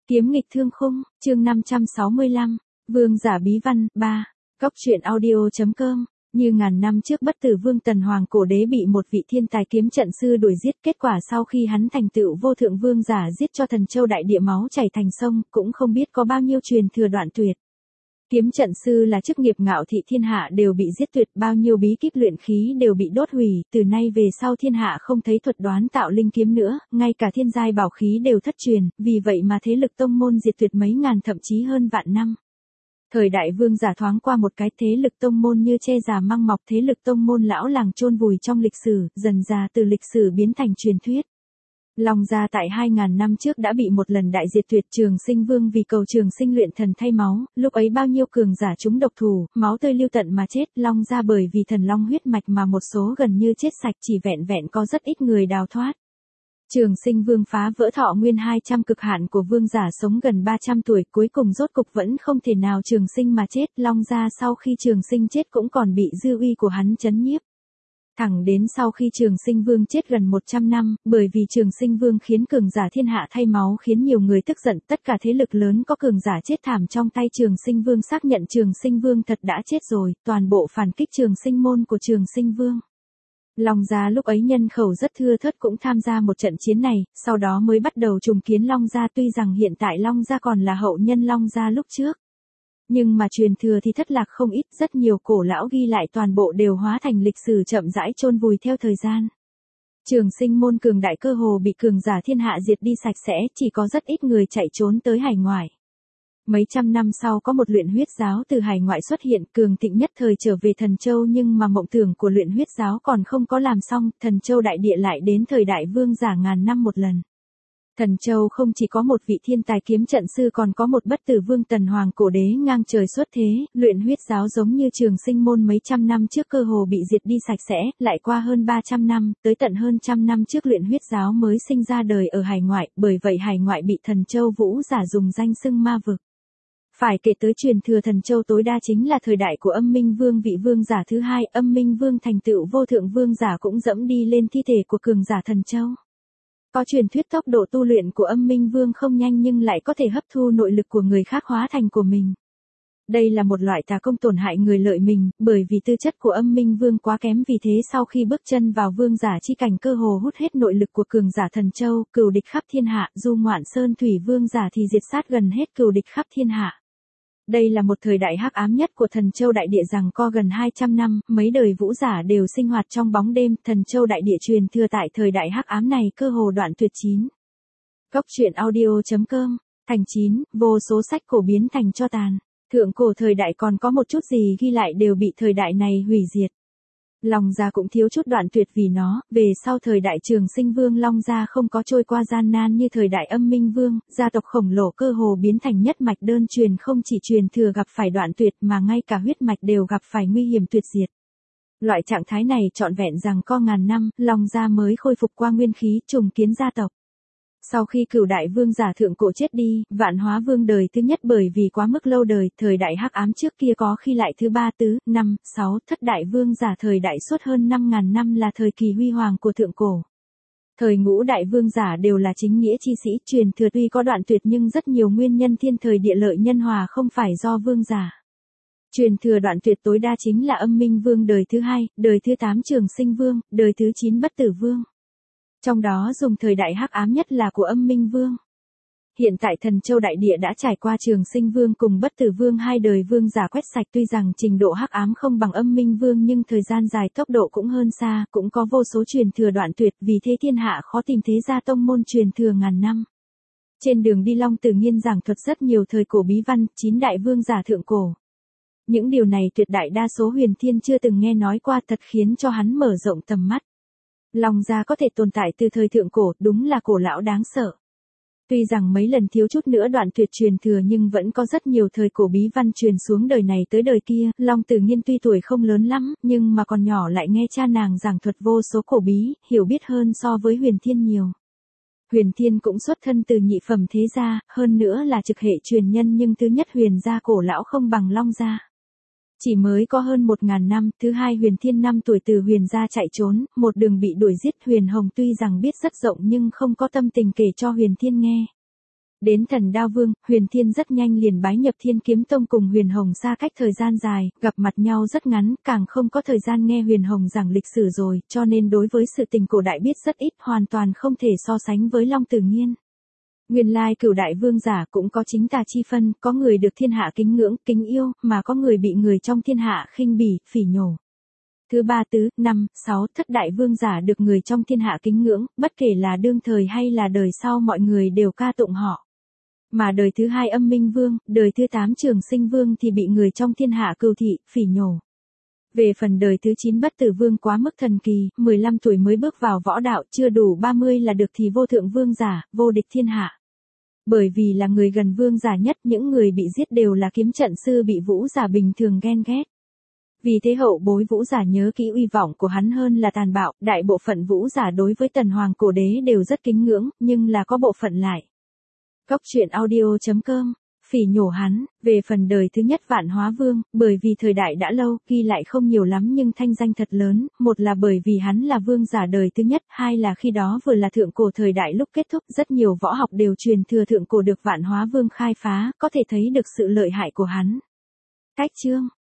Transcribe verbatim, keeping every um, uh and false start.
Kiếm nghịch thương khung, chương năm trăm sáu mươi lăm, Vương giả bí văn, ba, Cóc truyện audio.com, như ngàn năm trước bất tử vương Tần Hoàng cổ đế bị một vị thiên tài kiếm trận sư đuổi giết, kết quả sau khi hắn thành tựu vô thượng vương giả giết cho Thần Châu đại địa máu chảy thành sông, cũng không biết có bao nhiêu truyền thừa đoạn tuyệt. Kiếm trận sư là chức nghiệp ngạo thị thiên hạ đều bị giết tuyệt, bao nhiêu bí kíp luyện khí đều bị đốt hủy, từ nay về sau thiên hạ không thấy thuật đoán tạo linh kiếm nữa, ngay cả thiên giai bảo khí đều thất truyền, vì vậy mà thế lực tông môn diệt tuyệt mấy ngàn thậm chí hơn vạn năm. Thời đại vương giả thoáng qua một cái, thế lực tông môn như che già măng mọc, thế lực tông môn lão làng chôn vùi trong lịch sử, dần dà từ lịch sử biến thành truyền thuyết. Long Gia tại hai ngàn năm trước đã bị một lần đại diệt tuyệt, Trường Sinh Vương vì cầu Trường Sinh luyện thần thay máu, lúc ấy bao nhiêu cường giả chúng độc thủ, máu tươi lưu tận mà chết, Long Gia bởi vì thần long huyết mạch mà một số gần như chết sạch, chỉ vẹn vẹn có rất ít người đào thoát. Trường Sinh Vương phá vỡ thọ nguyên hai trăm cực hạn của vương giả sống gần ba trăm tuổi, cuối cùng rốt cục vẫn không thể nào trường sinh mà chết, Long Gia sau khi Trường Sinh chết cũng còn bị dư uy của hắn chấn nhiếp. Thẳng đến sau khi Trường Sinh Vương chết gần một trăm năm, bởi vì Trường Sinh Vương khiến cường giả thiên hạ thay máu khiến nhiều người tức giận, tất cả thế lực lớn có cường giả chết thảm trong tay Trường Sinh Vương xác nhận Trường Sinh Vương thật đã chết rồi, toàn bộ phản kích Trường Sinh môn của Trường Sinh Vương. Long Gia lúc ấy nhân khẩu rất thưa thớt cũng tham gia một trận chiến này, sau đó mới bắt đầu trùng kiến Long Gia, tuy rằng hiện tại Long Gia còn là hậu nhân Long Gia lúc trước. Nhưng mà truyền thừa thì thất lạc không ít, rất nhiều cổ lão ghi lại toàn bộ đều hóa thành lịch sử chậm rãi chôn vùi theo thời gian. Trường Sinh môn cường đại cơ hồ bị cường giả thiên hạ diệt đi sạch sẽ, chỉ có rất ít người chạy trốn tới hải ngoại. Mấy trăm năm sau có một luyện huyết giáo từ hải ngoại xuất hiện, cường thịnh nhất thời trở về Thần Châu, nhưng mà mộng tưởng của luyện huyết giáo còn không có làm xong, Thần Châu đại địa lại đến thời đại vương giả ngàn năm một lần. Thần Châu không chỉ có một vị thiên tài kiếm trận sư, còn có một bất tử vương Tần Hoàng cổ đế ngang trời xuất thế, luyện huyết giáo giống như Trường Sinh môn mấy trăm năm trước cơ hồ bị diệt đi sạch sẽ, lại qua hơn ba trăm năm, tới tận hơn trăm năm trước luyện huyết giáo mới sinh ra đời ở hải ngoại, bởi vậy hải ngoại bị Thần Châu vũ giả dùng danh xưng ma vực. Phải kể tới truyền thừa Thần Châu tối đa chính là thời đại của Âm Minh Vương, vị vương giả thứ hai, Âm Minh Vương thành tựu vô thượng vương giả cũng dẫm đi lên thi thể của cường giả Thần Châu. Có truyền thuyết tốc độ tu luyện của Âm Minh Vương không nhanh nhưng lại có thể hấp thu nội lực của người khác hóa thành của mình. Đây là một loại tà công tổn hại người lợi mình, bởi vì tư chất của Âm Minh Vương quá kém, vì thế sau khi bước chân vào vương giả chi cảnh cơ hồ hút hết nội lực của cường giả Thần Châu, cừu địch khắp thiên hạ, du ngoạn sơn thủy vương giả thì diệt sát gần hết cừu địch khắp thiên hạ. Đây là một thời đại hắc ám nhất của Thần Châu đại địa, giằng co gần hai trăm năm, mấy đời vũ giả đều sinh hoạt trong bóng đêm, Thần Châu đại địa truyền thừa tại thời đại hắc ám này cơ hồ đoạn tuyệt. Chín. Cóc truyện audio.com, thành chín, vô số sách cổ biến thành tro tàn. Thượng cổ thời đại còn có một chút gì ghi lại đều bị thời đại này hủy diệt. Long Gia cũng thiếu chút đoạn tuyệt vì nó, về sau thời đại Trường Sinh Vương Long Gia không có trôi qua gian nan như thời đại Âm Minh Vương, gia tộc khổng lồ cơ hồ biến thành nhất mạch đơn truyền, không chỉ truyền thừa gặp phải đoạn tuyệt mà ngay cả huyết mạch đều gặp phải nguy hiểm tuyệt diệt. Loại trạng thái này trọn vẹn giằng co ngàn năm, Long Gia mới khôi phục qua nguyên khí, trùng kiến gia tộc. Sau khi cửu đại vương giả thượng cổ chết đi, Vạn Hóa Vương đời thứ nhất bởi vì quá mức lâu đời, thời đại hắc ám trước kia có khi lại thứ ba, tứ, năm, sáu, thất đại vương giả thời đại suốt hơn năm ngàn năm là thời kỳ huy hoàng của thượng cổ. Thời ngũ đại vương giả đều là chính nghĩa chi sĩ, truyền thừa tuy có đoạn tuyệt nhưng rất nhiều nguyên nhân thiên thời địa lợi nhân hòa, không phải do vương giả. Truyền thừa đoạn tuyệt tối đa chính là Âm Minh Vương đời thứ hai, đời thứ tám Trường Sinh Vương, đời thứ chín Bất Tử Vương. Trong đó dùng thời đại hắc ám nhất là của Âm Minh Vương. Hiện tại Thần Châu đại địa đã trải qua Trường Sinh Vương cùng Bất Tử Vương hai đời vương giả quét sạch, tuy rằng trình độ hắc ám không bằng Âm Minh Vương nhưng thời gian dài tốc độ cũng hơn xa, cũng có vô số truyền thừa đoạn tuyệt, vì thế thiên hạ khó tìm thế gia tông môn truyền thừa ngàn năm. Trên đường đi Long Tử Nghiên giảng thuật rất nhiều thời cổ bí văn, chín đại vương giả thượng cổ. Những điều này tuyệt đại đa số Huyền Thiên chưa từng nghe nói qua, thật khiến cho hắn mở rộng tầm mắt. Long Gia có thể tồn tại từ thời thượng cổ, đúng là cổ lão đáng sợ. Tuy rằng mấy lần thiếu chút nữa đoạn tuyệt truyền thừa nhưng vẫn có rất nhiều thời cổ bí văn truyền xuống đời này tới đời kia. Long Tử Nghiên tuy tuổi không lớn lắm, nhưng mà còn nhỏ lại nghe cha nàng giảng thuật vô số cổ bí, hiểu biết hơn so với Huyền Thiên nhiều. Huyền Thiên cũng xuất thân từ nhị phẩm thế gia, hơn nữa là trực hệ truyền nhân, nhưng thứ nhất Huyền gia cổ lão không bằng Long Gia. Chỉ mới có hơn một ngàn năm, thứ hai Huyền Thiên năm tuổi từ Huyền gia chạy trốn, một đường bị đuổi giết. Huyền Hồng tuy rằng biết rất rộng nhưng không có tâm tình kể cho Huyền Thiên nghe. Đến Thần Đao Vương, Huyền Thiên rất nhanh liền bái nhập Thiên Kiếm Tông cùng Huyền Hồng xa cách thời gian dài, gặp mặt nhau rất ngắn, càng không có thời gian nghe Huyền Hồng giảng lịch sử rồi, cho nên đối với sự tình cổ đại biết rất ít, hoàn toàn không thể so sánh với Long Tử Nghiên. Nguyên lai cửu đại vương giả cũng có chính tà chi phân, có người được thiên hạ kính ngưỡng, kính yêu, mà có người bị người trong thiên hạ khinh bỉ, phỉ nhổ. Thứ ba tứ, năm, sáu, thất đại vương giả được người trong thiên hạ kính ngưỡng, bất kể là đương thời hay là đời sau mọi người đều ca tụng họ. Mà đời thứ hai Âm Minh Vương, đời thứ tám Trường Sinh Vương thì bị người trong thiên hạ cừu thị, phỉ nhổ. Về phần đời thứ chín Bất Tử Vương quá mức thần kỳ, mười lăm tuổi mới bước vào võ đạo, chưa đủ ba mươi là được thì vô thượng vương giả, vô địch thiên hạ. Bởi vì là người gần vương giả nhất, những người bị giết đều là kiếm trận sư bị vũ giả bình thường ghen ghét. Vì thế hậu bối vũ giả nhớ kỹ uy vọng của hắn hơn là tàn bạo, đại bộ phận vũ giả đối với Tần Hoàng cổ đế đều rất kính ngưỡng, nhưng là có bộ phận lại. Góc truyện audio chấm com, phỉ nhổ hắn. Về phần đời thứ nhất Vạn Hóa Vương, bởi vì thời đại đã lâu, ghi lại không nhiều lắm nhưng thanh danh thật lớn, một là bởi vì hắn là vương giả đời thứ nhất, hai là khi đó vừa là thượng cổ thời đại lúc kết thúc, rất nhiều võ học đều truyền thừa thượng cổ được Vạn Hóa Vương khai phá, có thể thấy được sự lợi hại của hắn. Cách chương